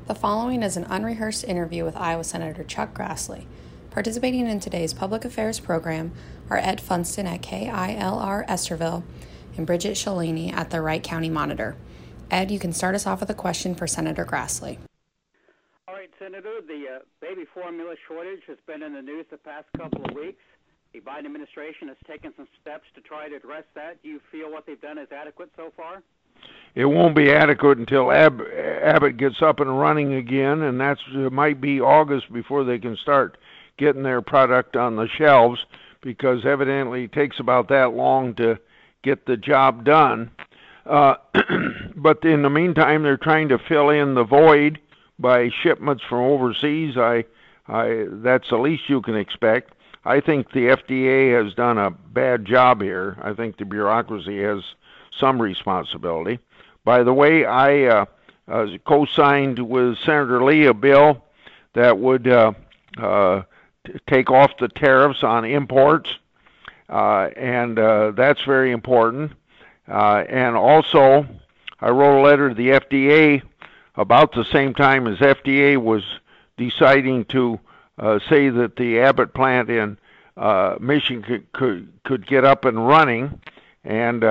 The following is an unrehearsed interview with Iowa Senator Chuck Grassley. Participating in today's public affairs program are Ed Funston at KILR Estherville and Bridget Shalini at the Wright County Monitor. Ed, you can start us off with a question for Senator Grassley. All right, Senator, the baby formula shortage has been in the news the past couple of weeks. The Biden administration has taken some steps to try to address that. Do you feel what they've done is adequate so far? It won't be adequate until Abbott gets up and running again, and it might be August before they can start getting their product on the shelves, because evidently it takes about that long to get the job done. But in the meantime, they're trying to fill in the void by shipments from overseas. That's the least you can expect. I think the FDA has done a bad job here. I think the bureaucracy has some responsibility. By the way, I co-signed with Senator Lee a bill that would take off the tariffs on imports, and that's very important. And also, I wrote a letter to the FDA about the same time as FDA was deciding to say that the Abbott plant in Michigan could get up and running, and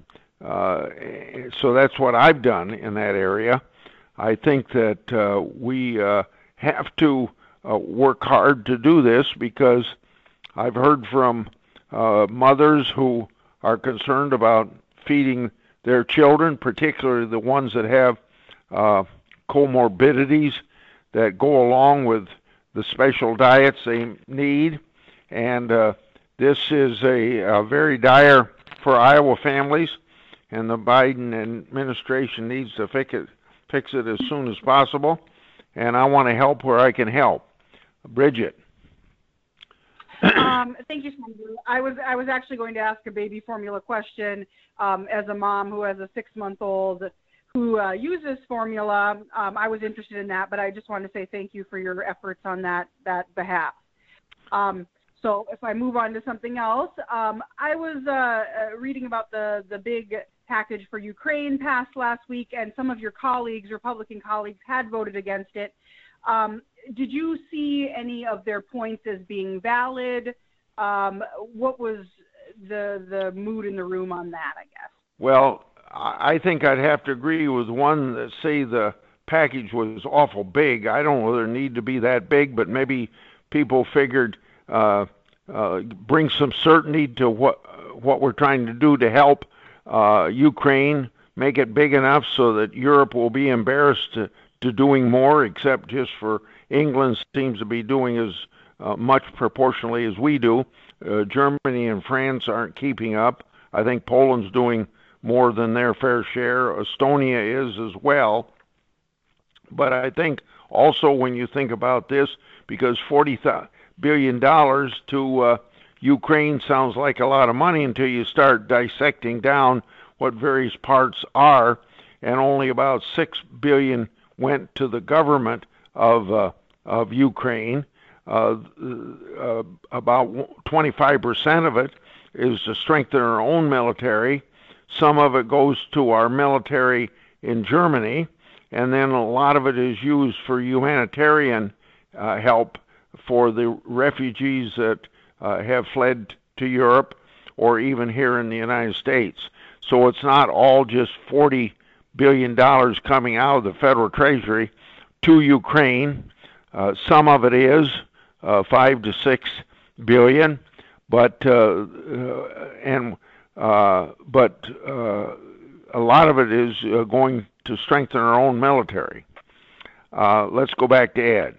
so that's what I've done in that area. I think that we have to work hard to do this, because I've heard from mothers who are concerned about feeding their children, particularly the ones that have comorbidities that go along with the special diets they need. And this is a very dire for Iowa families, and the Biden administration needs to fix it as soon as possible. And I want to help where I can help. Bridget. Thank you, Senator. I was actually going to ask a baby formula question. As a mom who has a 6-month-old who uses formula, I was interested in that, but I just wanted to say thank you for your efforts on that behalf. So if I move on to something else, I was reading about the big package for Ukraine passed last week, and some of your colleagues, Republican colleagues, had voted against it. Did you see any of their points as being valid? What was the mood in the room on that, I guess? Well, I think I'd have to agree with one that say the package was awful big. I don't know whether it need to be that big, but maybe people figured bring some certainty to what we're trying to do to help Ukraine, make it big enough so that Europe will be embarrassed to doing more, except just for England seems to be doing as much proportionally as we do. Germany and France aren't keeping up. I think Poland's doing more than their fair share. Estonia is as well. But I think also when you think about this, because $40 billion to Ukraine sounds like a lot of money until you start dissecting down what various parts are, and only about $6 billion went to the government of Ukraine. About 25% of it is to strengthen our own military. Some of it goes to our military in Germany, and then a lot of it is used for humanitarian help for the refugees that have fled to Europe or even here in the United States. So it's not all just $40 billion coming out of the federal treasury to Ukraine. Some of it is 5 to 6 billion, but a lot of it is going to strengthen our own military. Let's go back to Ed.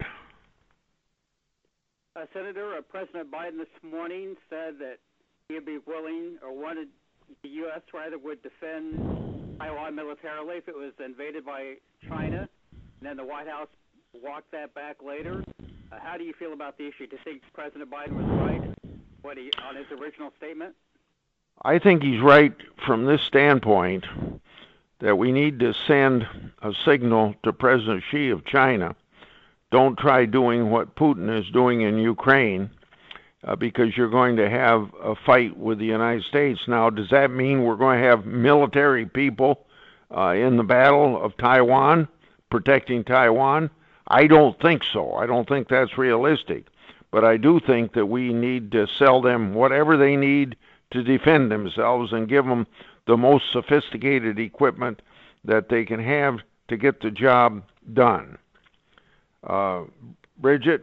Senator, President Biden this morning said that he'd be willing, or wanted the U.S. rather, would defend Taiwan militarily if it was invaded by China, and then the White House walked that back later. How do you feel about the issue? Do you think President Biden was right on his original statement? I think he's right from this standpoint, that we need to send a signal to President Xi of China. Don't try doing what Putin is doing in Ukraine, because you're going to have a fight with the United States. Now, does that mean we're going to have military people in the Battle of Taiwan? protecting Taiwan? I don't think so. I don't think that's realistic. But I do think that we need to sell them whatever they need to defend themselves and give them the most sophisticated equipment that they can have to get the job done. Bridget?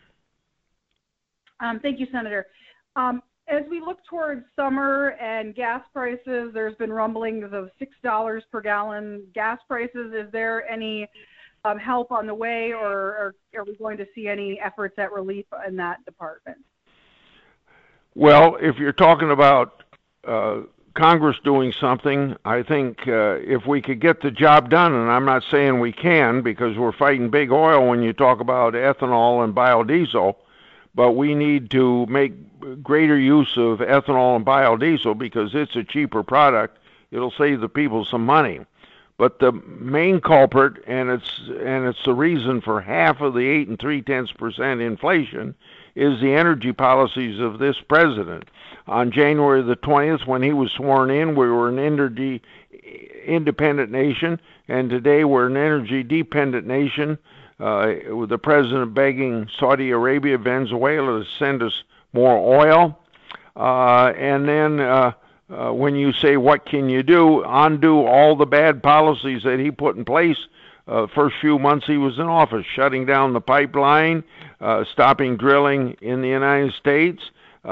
Thank you, Senator. As we look towards summer and gas prices, there's been rumblings of $6 per gallon gas prices. Is there any help on the way, or are we going to see any efforts at relief in that department? Well, if you're talking about Congress doing something, I think if we could get the job done, and I'm not saying we can because we're fighting big oil when you talk about ethanol and biodiesel, but we need to make greater use of ethanol and biodiesel because it's a cheaper product. It'll save the people some money. But the main culprit, and it's the reason for half of the 8 3/10% inflation, is the energy policies of this president. On January the 20th, when he was sworn in, we were an energy independent nation, and today we're an energy dependent nation, with the president begging Saudi Arabia, Venezuela to send us more oil. And then when you say, what can you do? Undo all the bad policies that he put in place first few months he was in office, shutting down the pipeline, stopping drilling in the United States,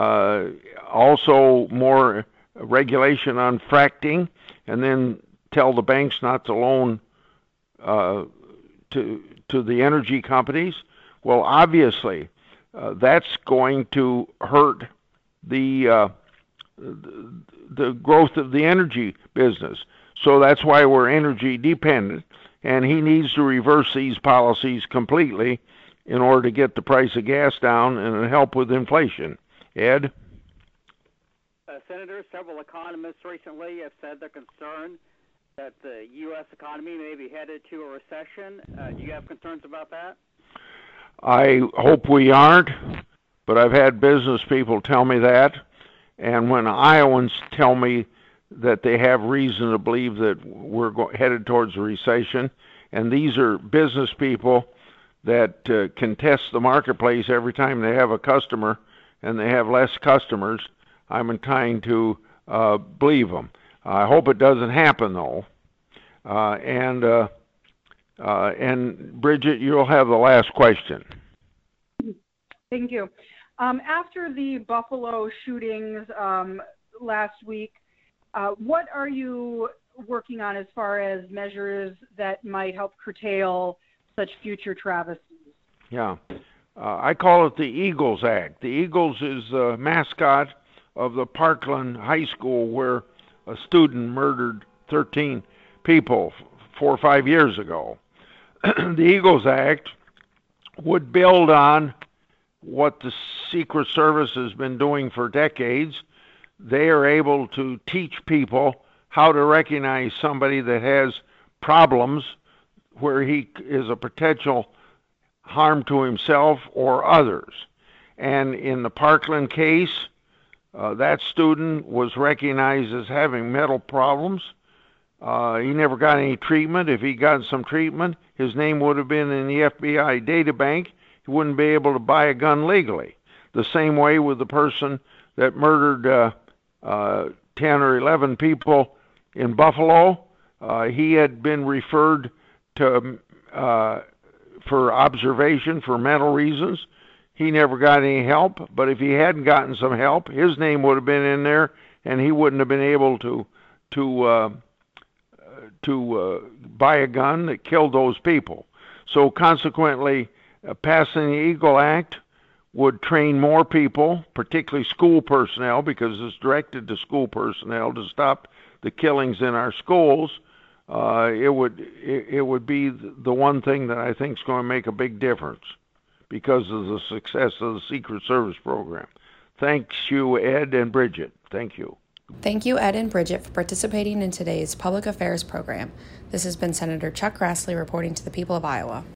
also more regulation on fracking, and then tell the banks not to loan to the energy companies. Well, obviously, that's going to hurt the growth of the energy business. So that's why we're energy dependent, and he needs to reverse these policies completely in order to get the price of gas down and help with inflation. Ed? Senator, several economists recently have said they're concerned that the U.S. economy may be headed to a recession. Do you have concerns about that? I hope we aren't, but I've had business people tell me that. And when Iowans tell me that they have reason to believe that we're headed towards a recession, and these are business people that can test the marketplace every time they have a customer and they have less customers, I'm inclined to believe them. I hope it doesn't happen, though. And Bridget, you'll have the last question. Thank you. After the Buffalo shootings last week, what are you working on as far as measures that might help curtail such future travesties? Yeah. I call it the Eagles Act. The Eagles is the mascot of the Parkland High School where a student murdered 13 people 4 or 5 years ago. The Eagles Act would build on what the Secret Service has been doing for decades. They are able to teach people how to recognize somebody that has problems where he is a potential harm to himself or others. And in the Parkland case, that student was recognized as having mental problems. He never got any treatment. If he got some treatment, his name would have been in the FBI data bank. He wouldn't be able to buy a gun legally. The same way with the person that murdered 10 or 11 people in Buffalo. He had been referred to for observation for mental reasons. He never got any help, but if he hadn't gotten some help, his name would have been in there, and he wouldn't have been able to buy a gun that killed those people. So consequently, passing the Eagle Act would train more people, particularly school personnel, because it's directed to school personnel to stop the killings in our schools. It would be the one thing that I think is going to make a big difference because of the success of the Secret Service program. Thanks you, Ed and Bridget. Thank you. Thank you, Ed and Bridget, for participating in today's Public Affairs program. This has been Senator Chuck Grassley reporting to the people of Iowa.